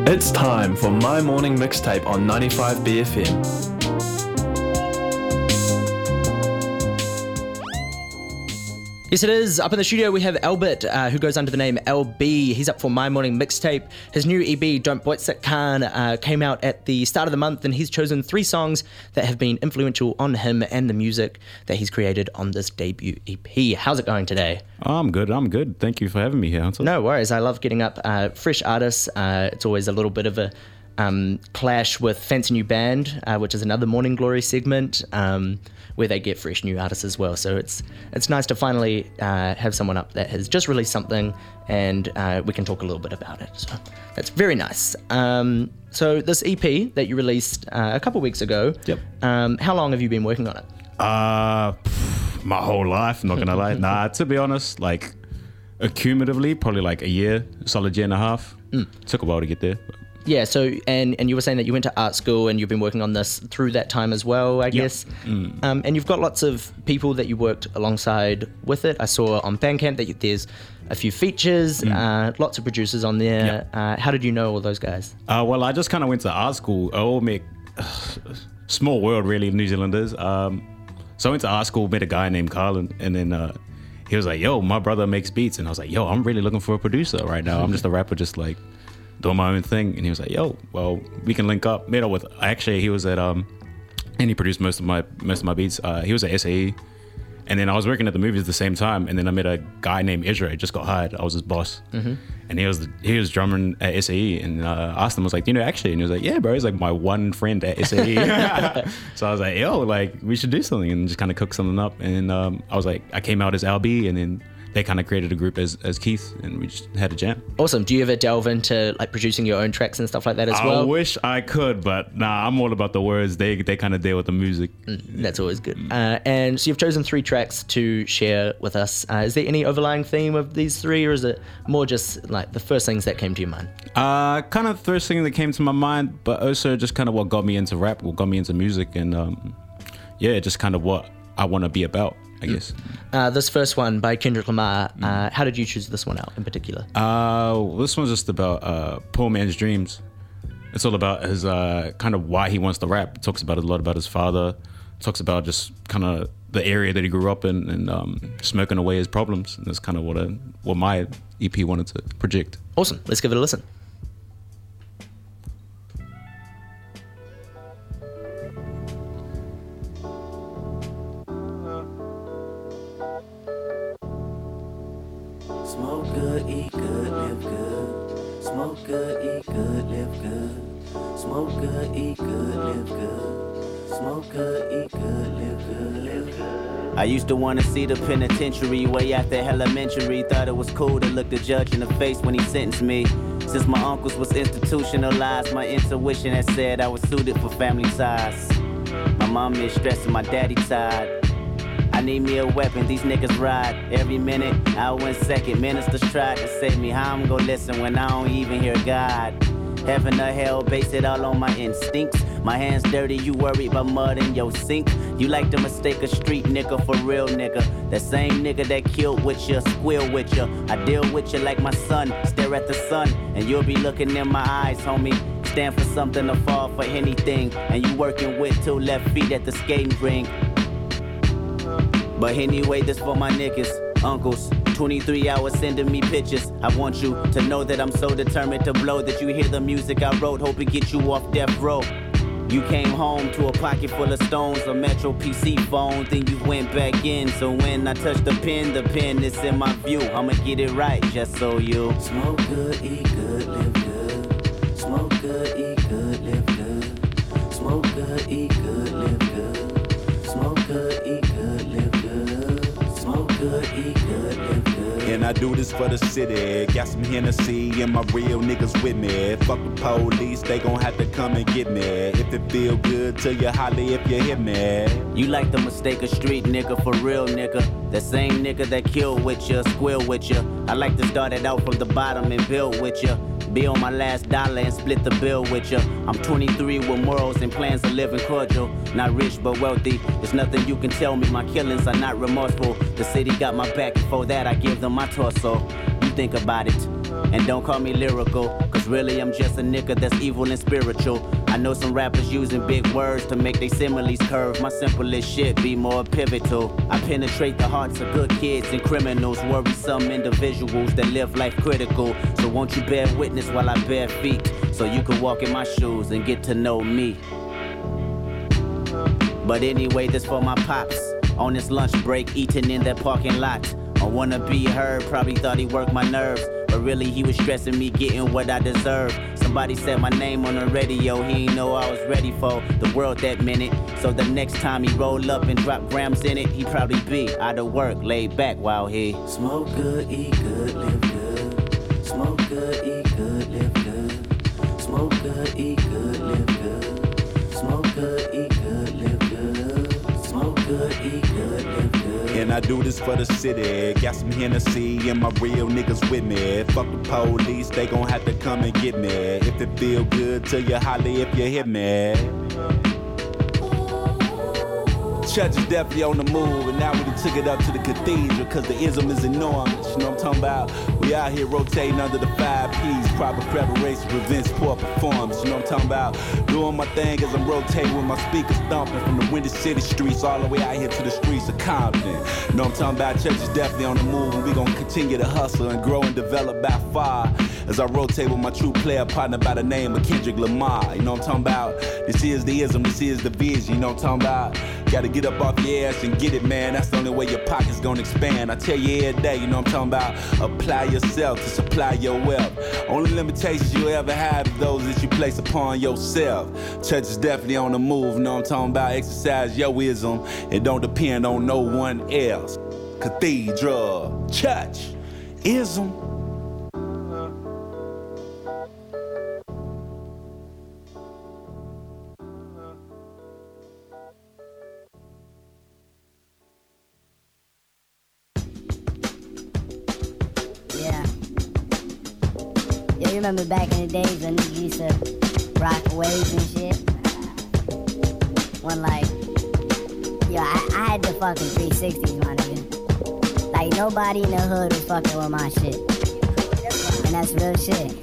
It's time for My Morning Mixtape on 95BFM. Yes, it is. Up in the studio, we have Albert, who goes under the name LB. He's up for My Morning Mixtape. His new EP, Don't Boitsetkan, came out at the start of the month, and he's chosen 3 songs that have been influential on him and the music that he's created on this debut EP. How's it going today? I'm good. Thank you for having me here, Hunter. No worries. I love getting up fresh artists. It's always a little bit of a clash with Fancy New Band, which is another Morning Glory segment, where they get fresh new artists as well. So it's nice to finally have someone up that has just released something, and we can talk a little bit about it. So that's very nice. So this EP that you released a couple weeks ago, Yep. How long have you been working on it? My whole life, not gonna lie. Nah, to be honest, like accumulatively, probably like a year, solid year and a half. Took a while to get there. Yeah, so, and you were saying that you went to art school and you've been working on this through that time as well, I guess. And you've got lots of people that you worked alongside with it. I saw on Bandcamp that there's a few features, lots of producers on there. How did you know all those guys? Well, I just kind of went to art school. Small world, really, New Zealanders. So I went to art school, met a guy named Carlin, and then he was like, yo, my brother makes beats. And I was like, yo, I'm really looking for a producer right now. I'm just a rapper, just like doing my own thing. And he was like, yo, well, we can link up. Met up with, actually, he was at, and he produced most of my beats. He was at SAE. And then I was working at the movies at the same time. And then I met a guy named Ezra. He just got hired. I was his boss. And he was drumming at SAE. And asked him, I was like, actually? And he was like, yeah, bro, he's like my one friend at SAE. So I was like, yo, like, we should do something, and just kind of cook something up. And I was like, I came out as LB, and then they kind of created a group as Keith, and we just had a jam. Awesome. Do you ever delve into like producing your own tracks and stuff like that as well? I wish I could, but nah, I'm all about the words. They kind of deal with the music. That's always good. And so you've chosen 3 tracks to share with us. Is there any overlying theme of these 3, or is it more just like the first things that came to your mind? Kind of the first thing that came to my mind, but also just kind of what got me into rap, what got me into music, and just kind of what I want to be about, I guess. This first one by Kendrick Lamar, how did you choose this one out in particular? This one's just about Poor Man's Dreams. It's all about his kind of why he wants to rap. It talks about a lot about his father. It talks about just kind of the area that he grew up in, and smoking away his problems. And that's kind of what my EP wanted to project. Awesome. Let's give it a listen. Smoke good, eat good, live good. Smoke good, eat good, live good. Smoke good, eat good, live good. Smoke good, eat good, live good, live good. I used to want to see the penitentiary way after elementary. Thought it was cool to look the judge in the face when he sentenced me. Since my uncles was institutionalized, my intuition had said I was suited for family ties. My mom is stressing, my daddy tired. I need me a weapon, these niggas ride every minute, hour and second. Ministers tried to save me, how I'm gon' listen when I don't even hear God? Heaven or hell, base it all on my instincts. My hands dirty, you worried about mud in your sink. You like to mistake a street nigga for real nigga. That same nigga that killed with you, squeal with you. I deal with you like my son, stare at the sun, and you'll be looking in my eyes, homie. Stand for something or fall for anything, and you working with 2 left feet at the skating rink. But anyway, this for my niggas, uncles. 23 hours sending me pictures. I want you to know that I'm so determined to blow that you hear the music I wrote, hope it gets you off death row. You came home to a pocket full of stones, a Metro PC phone, then you went back in. So when I touch the pen is in my view. I'ma get it right, just so you smoke good, eat good, live good. Smoke good, eat good, live good. Smoke good, eat good, live good. Smoke good, eat good, live good. Smoke good, eat good, live good. And I do this for the city. Got some Hennessy and my real niggas with me. Fuck the police, they gon' have to come and get me. If it feel good to you, holler if you hit me. You like to mistake a street nigga for real nigga. That same nigga that killed with you, squeal with you. I like to start it out from the bottom and build with you. Be on my last dollar and split the bill with you. I'm 23 with morals and plans of living cordial. Not rich but wealthy, there's nothing you can tell me. My killings are not remorseful. The city got my back, before that I give them my torso. You think about it. And don't call me lyrical, cause really I'm just a nigga that's evil and spiritual. I know some rappers using big words to make their similes curve. My simplest shit be more pivotal. I penetrate the hearts of good kids and criminals, worrisome individuals that live life critical. So won't you bear witness while I bare feet, so you can walk in my shoes and get to know me. But anyway, this for my pops. On this lunch break, eating in that parking lot. I wanna be heard, probably thought he worked my nerves, but really he was stressing me getting what I deserve. Somebody said my name on the radio, he ain't know I was ready for the world that minute. So the next time he roll up and drop grams in it, he probably be out of work, laid back while he smoke good, eat good, live good. Smoke good, eat good, live good. Smoke good, eat good, live good. Smoke good, eat good, live good. Smoke good, eat good, live good. And I do this for the city. Got some Hennessy and my real niggas with me. Fuck the police, they gon' have to come and get me. If it feel good to you, holler if you hit me. Church is definitely on the move, and now we done took it up to the cathedral, cause the ism is enormous, you know what I'm talking about? We out here rotating under the 5 P's, proper preparation prevents poor performance, you know what I'm talking about? Doing my thing as I'm rotating with my speakers thumping from the Windy City streets all the way out here to the streets of Compton. You know what I'm talking about? Church is definitely on the move, and we gonna continue to hustle and grow and develop by far as I rotate with my true player partner by the name of Kendrick Lamar. You know what I'm talking about? This is the ism, this is the vision, you know what I'm talking about? Gotta get up off your ass and get it, man. That's the only way your pocket's gonna expand. I tell you every day, you know what I'm talking about? Apply yourself to supply your wealth. Only limitations you'll ever have is those that you place upon yourself. Church is definitely on the move, you know what I'm talking about? Exercise your wisdom. It don't depend on no one else. Cathedral, church, ism. Remember back in the days when niggas used to rock waves and shit? When like, yo, I had the fucking 360s, my nigga. Like nobody in the hood was fucking with my shit. And that's real shit.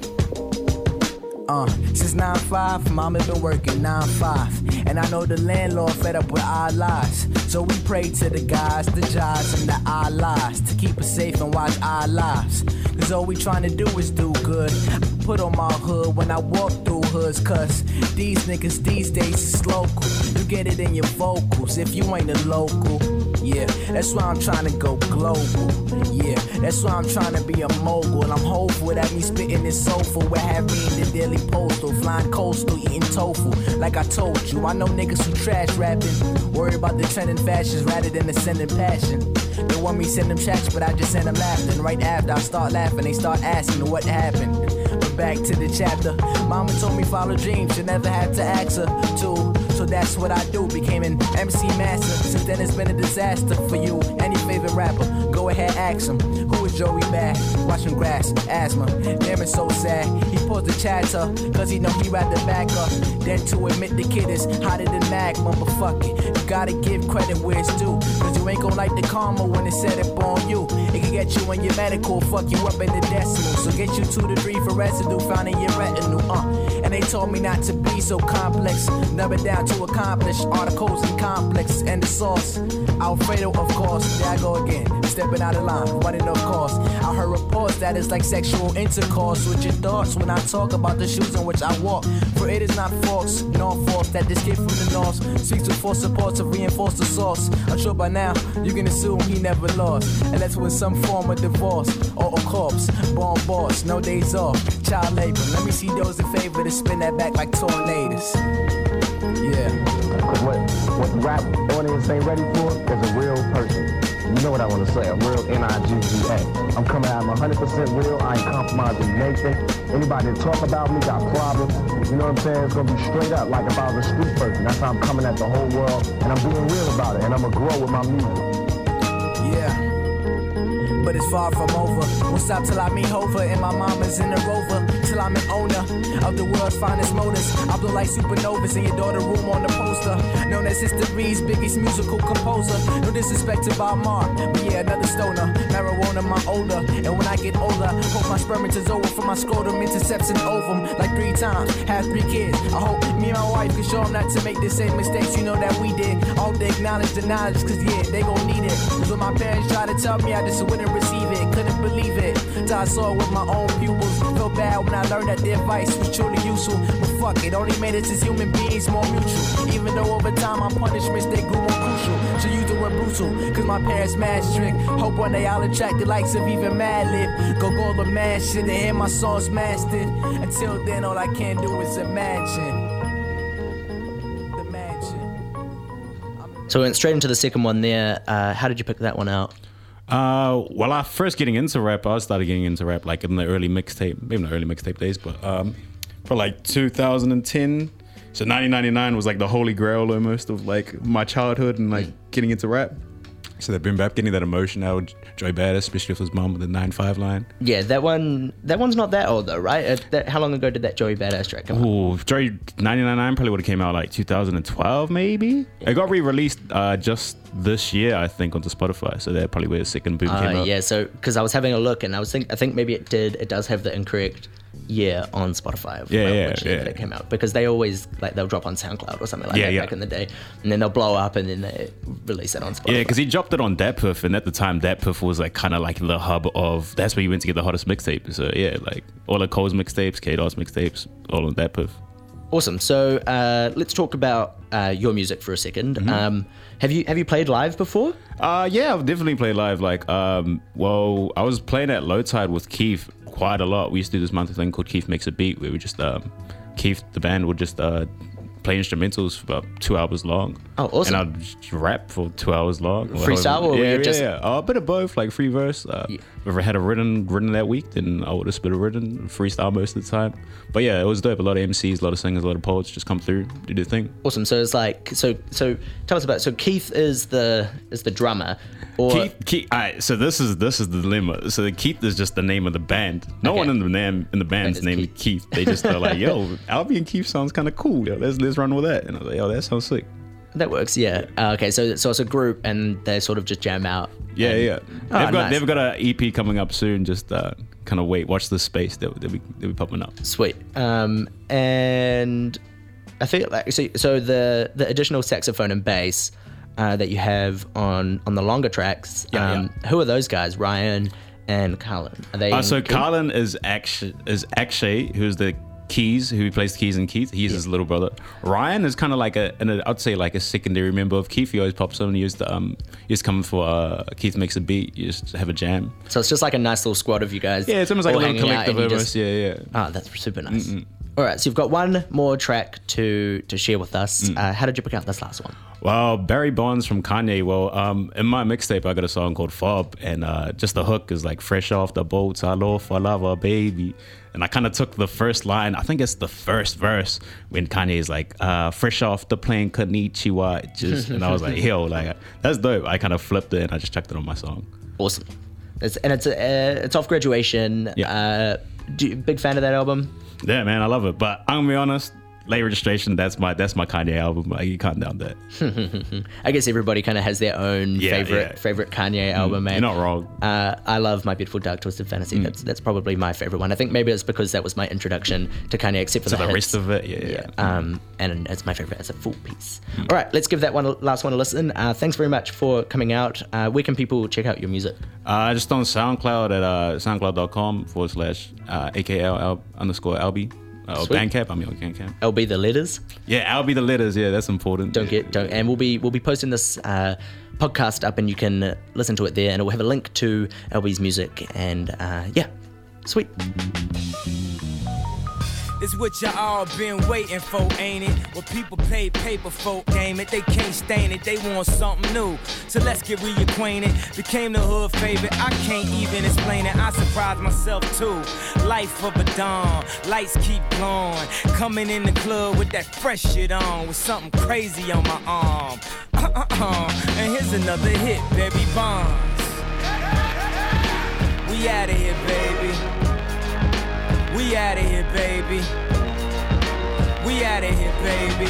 Since 9-5, mama been working 9-5. And I know the landlord fed up with our lies. So we pray to the guys, the jobs, and the Allahs to keep us safe and watch our lives. Cause all we tryna do is do good. I put on my hood when I walk through hoods, cause these niggas these days is local. You get it in your vocals if you ain't a local. Yeah, that's why I'm tryna go global. Yeah, that's why I'm tryna be a mogul. I'm hopeful that me spitting this soulful will have me in the Daily Postal, flying coastal, eating tofu. Like I told you, I know niggas who trash rapping, worry about the trending fashions rather than the sending passion. They want me send them checks, but I just send them laughing. Right after I start laughing, they start asking what happened. But back to the chapter. Mama told me follow dreams, you never had to ask her to. So that's what I do, became an MC master. Since then it's been a disaster for you. Any favorite rapper, go ahead ask him. Who is Joey Bad? Watching grass, asthma. Damn, it's so sad. He paused the chatter, cause he know he rather back up than to admit the kid is hotter than magma. But fuck it, you gotta give credit where it's due. Cause you ain't gon' like the karma when it's set up on you. It can get you in your medical, fuck you up in the decimal. So get you 2 to 3 for residue found in your retinue, And they told me not to be so complex, never down to accomplish articles and complex and the sauce. Alfredo, of course, there I go again, stepping out of line, running of course. I heard reports that it's like sexual intercourse with your thoughts when I talk about the shoes in which I walk. For it is not false, nor false that this kid from the north seeks to force support to reinforce the source. I'm sure by now you can assume he never lost, unless with some form of divorce or a corpse. Born boss, no days off, child labor. Let me see those in favor to spin that back like tornadoes. Yeah. Cause what the rap audience ain't ready for is a real person. You know what I want to say, a real N-I-G-G-A. I'm coming out, I'm 100% real, I ain't compromising Nathan. Anybody that talk about me got problems. You know what I'm saying? It's gonna be straight up like if I was a street person. That's how I'm coming at the whole world, and I'm being real about it, and I'm gonna grow with my music. Yeah. But it's far from over. Won't stop till I meet Hova and my mama's in the Rover. till I'm an owner of the world's finest motors. I blow like supernovas in your daughter room on the poster. Known as history's biggest musical composer. No disrespect to Bob Marr, but yeah, another stoner. Marijuana, my older. And when I get older, hope my spermatozoa over from my scrotum intercepts an ovum like 3 times. Have 3 kids. I hope me and my wife can show them not to make the same mistakes you know that we did. All they acknowledge the knowledge, cause yeah, they gon' need it. Cause when my parents tried to tell me, I just wouldn't receive it. Couldn't believe it. Till I saw it with my own pupils. Felt bad when I learned that the advice was truly useful. But fuck it, only made us as human beings more mutual. Even though over time my punishments they grew more crucial. So use the word brutal, cause my parents mad strict. Hope one day I'll attract the likes of even Madlib. Go the mad shit and hear my songs mastered. Until then, all I can do is imagine. So we went straight into the second one there. How did you pick that one out? Well, I first getting into rap, I started getting into rap like in the early mixtape, maybe not early mixtape days, but for like 2010. So 1999 was like the holy grail almost of like my childhood and like getting into rap. So that boom bap, getting that emotion out, Joey Badass, especially with his mum with the 9-5 line. Yeah, that one's not that old though, right? How long ago did that Joey Badass track come out? Ooh, Joey 1999 probably would have came out like 2012 maybe. It got re-released just this year, I think, onto Spotify. So that probably where the second boom came out. Yeah, so because I was having a look and I think maybe it does have the incorrect year on Spotify of which year that it came out, because they always they'll drop on SoundCloud or something like that back in the day, and then they'll blow up and then they release it on Spotify. Yeah, because he dropped it on DatPiff, and at the time DatPiff was like kind of like the hub of, that's where you went to get the hottest mixtape. So yeah, like all of Cole's mixtapes, K-Dot's mixtapes, all on DatPiff. Awesome. So let's talk about your music for a second. Have you played live before? Yeah, I've definitely played live. Like, well, I was playing at Low Tide with Keith quite a lot. We used to do this monthly thing called Keith Makes a Beat, where we just Keith, the band, would just play instrumentals for about 2 hours long. Oh, awesome. And I'd just rap for 2 hours long. Freestyle? Or a bit of both, like free verse. If I had a written that week, then I would have spit a written, freestyle most of the time. But yeah, it was dope. A lot of MCs, a lot of singers, a lot of poets just come through, do their thing. Awesome. So it's like, so tell us about, so Keith is the drummer. Or Keith, so this is the dilemma. So Keith is just the name of the band. No one in the band's named Keith. They just are like, yo, Albie and Keith sounds kind of cool. Yo, let's run with that. And I was like, yo, that sounds sick. That works, yeah. Okay, so it's a group and they sort of just jam out. Yeah. They've got an EP coming up soon. Just kind of watch this space. They'll be popping up. Sweet. And I feel like so the additional saxophone and bass that you have on the longer tracks. Who are those guys? Ryan and Carlin. Are they? So Carlin is Akshay, who's the keys, who plays keys in Keith. He's his little brother. Ryan is kind of like I'd say like a secondary member of Keith. He always pops on and he used to come for Keith Makes a Beat. You just have a jam. So it's just like a nice little squad of you guys. Yeah, it's almost like a little collective almost. Yeah. Oh, that's super nice. All right, so you've got one more track to share with us. How did you pick out this last one? Well, Barry Bonds from Kanye. Well, in my mixtape, I got a song called Fob, and just the hook is like, fresh off the boats, I love for lava, baby. And I kind of took the first line, I think it's the first verse, when Kanye is like, fresh off the plane, konnichiwa. And I was like, yo, like, that's dope. I kind of flipped it and I just chucked it on my song. Awesome. It's off Graduation. Yeah. Big fan of that album? Yeah, man, I love it. But I'm gonna be honest, Late Registration, that's my Kanye album. Like, you can't doubt that. I guess everybody kind of has their own favorite Kanye album, man. You're not wrong. I love My Beautiful Dark Twisted Fantasy. That's probably my favorite one. I think maybe it's because that was my introduction to Kanye, except for the hits. Rest of it. Yeah. And it's my favorite as a full piece. All right, let's give that last one a listen. Thanks very much for coming out. Where can people check out your music? Just on SoundCloud at soundcloud.com/AKL_Albie. Bandcamp, on Bandcamp. LB the letters. Yeah, LB the letters. Yeah, that's important. And we'll be posting this podcast up, and you can listen to it there, and it will have a link to LB's music. And sweet. It's what you all been waiting for, ain't it? What people pay paper for, game it. They can't stain it, they want something new. So let's get reacquainted. Became the hood favorite, I can't even explain it. I surprised myself too. Life of a dawn, lights keep glowing. Coming in the club with that fresh shit on, with something crazy on my arm. And here's another hit, Barry Bonds. We outta here, baby. We We outta here, baby. We outta here, baby.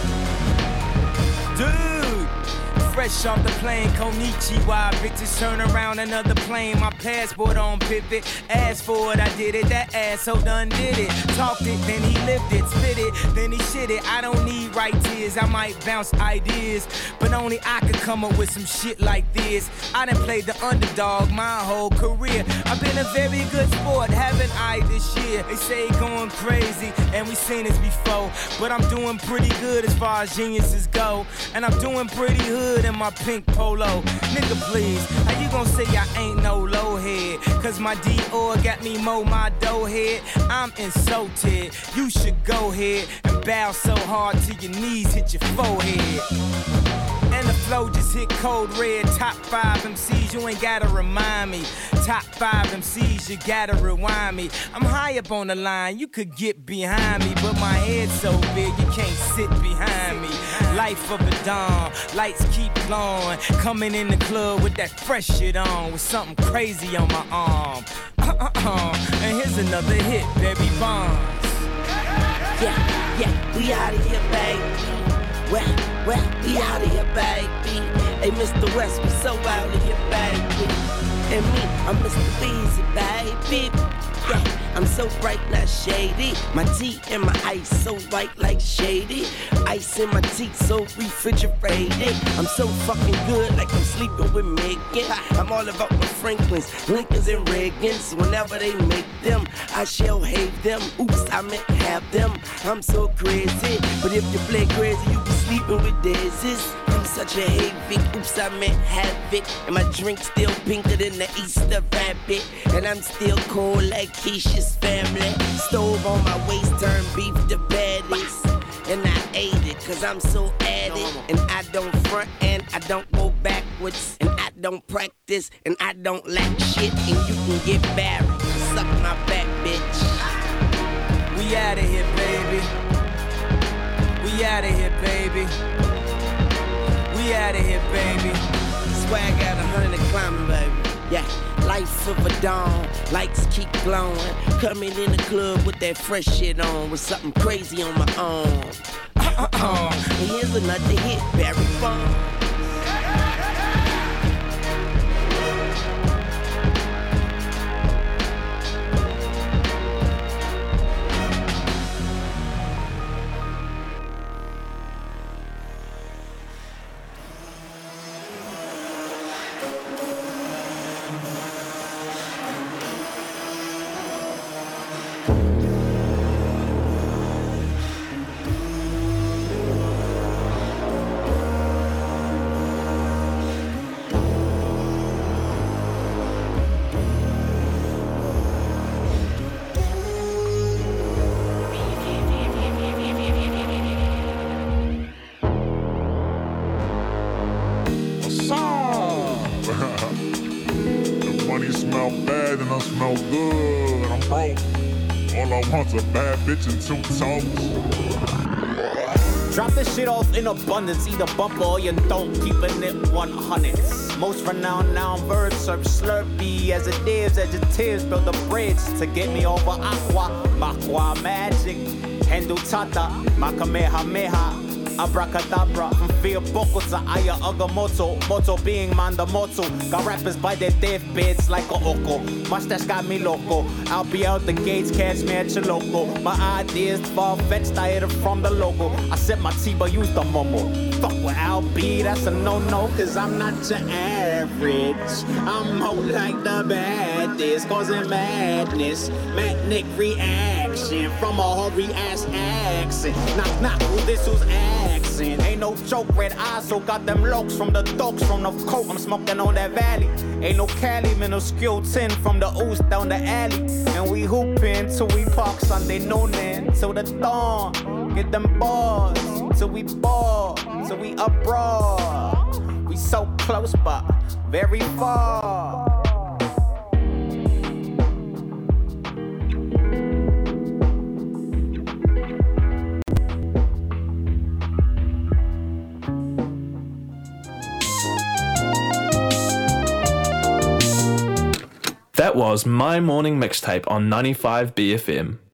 Dude, fresh off the plane, Konichiwa. Bitches turn around another plane. My passport on pivot. Asked for it, I did it. That asshole done did it. Talked it, then he lived it. Spit it, then he shit it. I don't need right tears. I might bounce ideas, but only I could come up with some shit like this. I done played the underdog my whole career. I've been a very good sport, haven't I, this year? They say going crazy, and we seen this before. But I'm doing pretty good as far as geniuses go. And I'm doing pretty hood in my pink polo. Nigga, please, how you gon' say I ain't no low head? Cause my Dior got me mow my dough head. I'm insulted, you should go ahead and bow so hard till your knees hit your forehead. And the flow just hit code red. Top 5 MCs, you ain't gotta remind me. Top 5 MCs, you gotta rewind me. I'm high up on the line, you could get behind me, but my head's so big, you can't sit behind me. Life of a dawn, lights keep glowing. Coming in the club with that fresh shit on, with something crazy on my arm. And here's another hit, Barry Bonds. Yeah, we outta here, baby. Well, we outta here, baby. Hey, Mr. West, we so outta here, baby. And me, I'm Mr. Weezy, baby. Yeah, I'm so bright, not shady. My tea and my ice so white like shady. Ice in my teeth so refrigerated. I'm so fucking good like I'm sleeping with Megan. I'm all about my Franklins, Lincolns and Reagans. Whenever they make them, I shall hate them. Oops, I meant have them. I'm so crazy, but if you play crazy, you be sleeping with daisies. I'm such a havoc, oops, I meant havoc. And my drink still pinker than the Easter rabbit. And I'm still cold like Keisha's family. Stove on my waist, turn beef to patties. And I ate it, cause I'm so at it. And I don't front and I don't go backwards. And I don't practice and I don't lack shit. And you can get buried, suck my back, bitch. We outta here, baby. We outta here, baby. We outta here, baby. Swag out 100 and climbing, baby. Yeah, life of a dawn, lights keep glowing. Coming in the club with that fresh shit on, with something crazy on my arm. And here's another hit, Barry Bonds. A bad bitch and 2 toes. Drop this shit off in abundance, either bumper or you don't, keeping it 100. Most renowned noun birds serve slurpee as it is, adjectives build a bridge to get me over aqua, makwa magic, Hendu tata, makamehameha. Abracadabra, fear boko to aya agamoto, moto being mandamoto. Got rappers by their deathbeds like a oko. Mustache got me loco. I'll be out the gates, catch me at your local. My ideas far-fetched, I hit it from the logo. I set my T, but use the momo. Fuck with I'll be, that's a no-no, cause I'm not your average. I'm more like the baddest, causing madness. Magnetic reaction from a hurry-ass accent. Knock, knock, who this who's accent? Ain't no joke, red eyes, so got them lokes from the dogs, from the coke. I'm smoking on that valley. Ain't no Cali, minuscule 10 from the oost down the alley. And we hoopin' till we park Sunday noonin' till the dawn. Get them bars till we ball, till we abroad. We so close, but very far. That was My Morning Mixtape on 95 BFM.